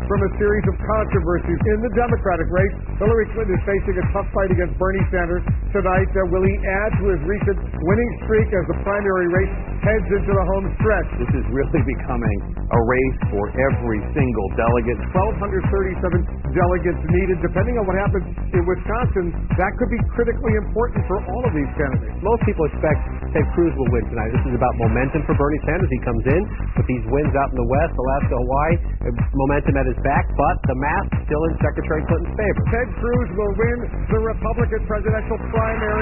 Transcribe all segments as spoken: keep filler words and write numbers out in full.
from a series of controversies in the Democratic race. Hillary Clinton is facing a tough fight against Bernie Sanders tonight. Uh, will he add to his recent winning streak as the primary race heads into the home stretch? This is really becoming a race for every single delegate. one thousand two hundred thirty-seven delegates needed. Depending on what happens in Wisconsin, that could be critically important for all of these candidates. Most people expect Ted Cruz will win tonight. This is about momentum for Bernie Sanders. He comes in with these wins out in the West, Alaska, Hawaii, momentum at his back, but the math still in Secretary Clinton's favor. Ted Cruz will win the Republican presidential primary.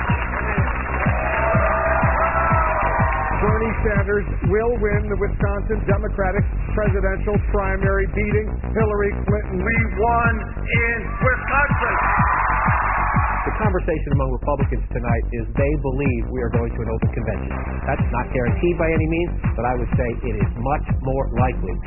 Bernie Sanders will win the Wisconsin Democratic presidential primary, beating Hillary Clinton. We won in Wisconsin. The conversation among Republicans tonight is they believe we are going to an open convention. That's not guaranteed by any means, but I would say it is much more likely.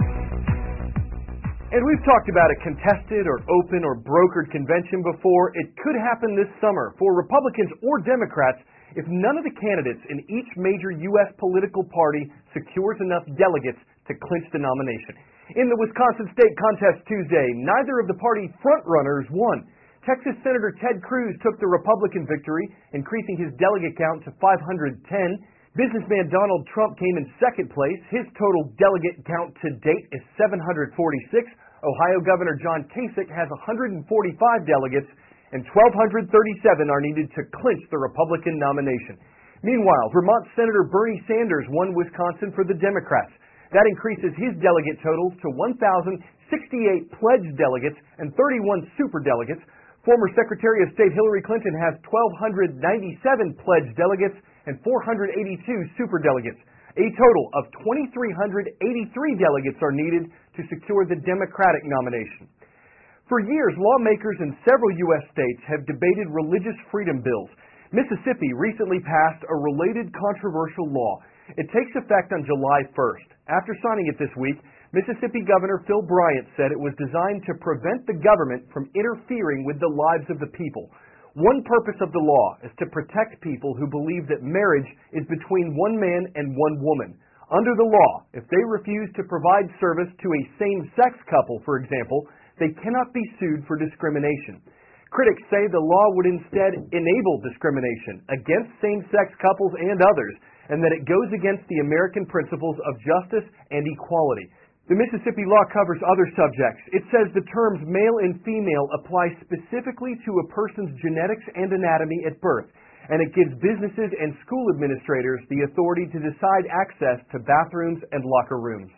And we've talked about a contested or open or brokered convention before. It could happen this summer for Republicans or Democrats if none of the candidates in each major U S political party secures enough delegates to clinch the nomination. In the Wisconsin state contest Tuesday, neither of the party frontrunners won. Texas Senator Ted Cruz took the Republican victory, increasing his delegate count to five hundred ten. Businessman Donald Trump came in second place. His total delegate count to date is seven hundred forty-six. Ohio Governor John Kasich has one hundred forty-five delegates, and one thousand two hundred thirty-seven are needed to clinch the Republican nomination. Meanwhile, Vermont Senator Bernie Sanders won Wisconsin for the Democrats. That increases his delegate totals to one thousand sixty-eight pledged delegates and thirty-one superdelegates. Former Secretary of State Hillary Clinton has one thousand two hundred ninety-seven pledged delegates and four hundred eighty-two superdelegates. A total of two thousand three hundred eighty-three delegates are needed to secure the Democratic nomination. For years, lawmakers in several U S states have debated religious freedom bills. Mississippi recently passed a related controversial law. It takes effect on July first. After signing it this week, Mississippi Governor Phil Bryant said it was designed to prevent the government from interfering with the lives of the people. One purpose of the law is to protect people who believe that marriage is between one man and one woman. Under the law, if they refuse to provide service to a same-sex couple, for example, they cannot be sued for discrimination. Critics say the law would instead enable discrimination against same-sex couples and others, and that it goes against the American principles of justice and equality. The Mississippi law covers other subjects. It says the terms male and female apply specifically to a person's genetics and anatomy at birth, and it gives businesses and school administrators the authority to decide access to bathrooms and locker rooms.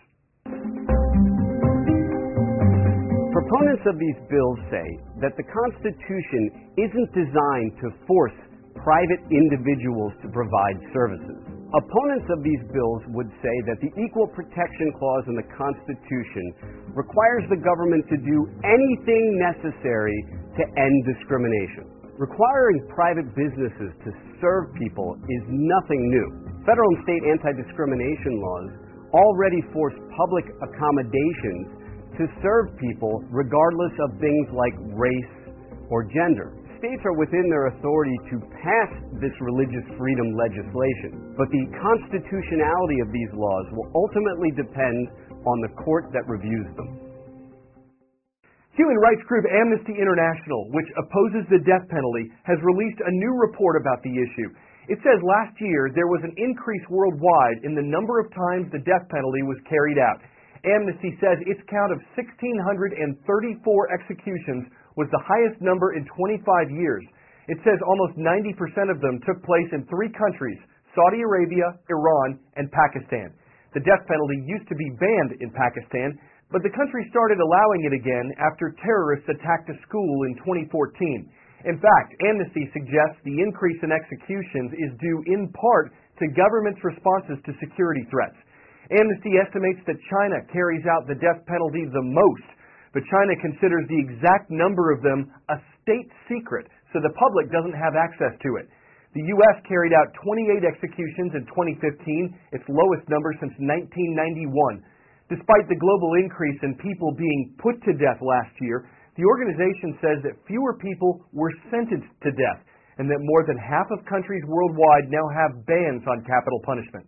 Proponents of these bills say that the Constitution isn't designed to force private individuals to provide services. Opponents of these bills would say that the Equal Protection Clause in the Constitution requires the government to do anything necessary to end discrimination. Requiring private businesses to serve people is nothing new. Federal and state anti-discrimination laws already force public accommodations to serve people regardless of things like race or gender. States are within their authority to pass this religious freedom legislation, but the constitutionality of these laws will ultimately depend on the court that reviews them. Human rights group Amnesty International, which opposes the death penalty, has released a new report about the issue. It says last year there was an increase worldwide in the number of times the death penalty was carried out. Amnesty says its count of one thousand six hundred thirty-four executions was the highest number in twenty-five years. It says almost ninety percent of them took place in three countries, Saudi Arabia, Iran, and Pakistan. The death penalty used to be banned in Pakistan, but the country started allowing it again after terrorists attacked a school in twenty fourteen. In fact, Amnesty suggests the increase in executions is due in part to government's responses to security threats. Amnesty estimates that China carries out the death penalty the most, but China considers the exact number of them a state secret, so the public doesn't have access to it. The U S carried out twenty-eight executions in twenty fifteen, its lowest number since nineteen ninety-one. Despite the global increase in people being put to death last year, the organization says that fewer people were sentenced to death, and that more than half of countries worldwide now have bans on capital punishment.